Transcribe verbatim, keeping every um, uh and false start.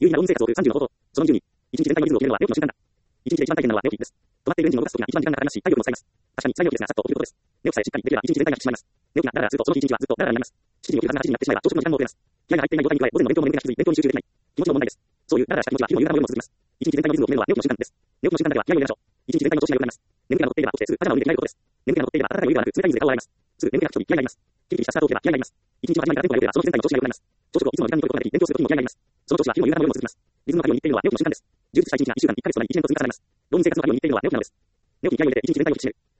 有意義な労働生活を送るさんじゅうの方法。そのにじゅうに、一日全体のリズムを決めるのは寝起きの瞬間だ。一日で一番大変なのは寝起きです。止まっているエンジンを動かすときが一番時間がかかりますし、体力も使います。確かに、最寝起きですが、さっと起きることです。寝起きさえしっかりできれば一日全体が引き締まります。寝起きがダラダラすると、その日一日はずっとダラダラになります。しちじに起きるはずがはちじになってしまえば、朝食の時間も遅れます。気合が入っていない状態に加え、午前の勉強も眠気が引き続い、勉強に集中できない。気持ちの問題です。そういうダラダラした気持ちは昼も夕方までも続きます。一日全体のリズムを決めるのは寝起きの瞬間です。寝起きの瞬間だけは気合を入れましょう。一日全体の調子が良くなります。眠気が残っていれば起きてすぐパジャマを脱いで着替えることです。眠気が残っていれば温かいお湯がなく冷たい水で顔を洗います。すぐ眠気が吹き飛び気合が入ります。キリキリしたスタートを切れば気合が入ります。一日の始まりからテンポが良ければその全体の調子が良くなります。朝食をいつもの時間にとることができ、勉強するときにも気合が入ります。その調子は昼も夕方までも続きます。リズムの鍵を握っているのは寝起きの瞬間です。充実した一日がいっしゅうかんいっかげつとなりいちねんと積み重ねます。どうに生活の鍵を握っているのは寝起きなのです。寝起きに気合を入れて一日全体を引き締める。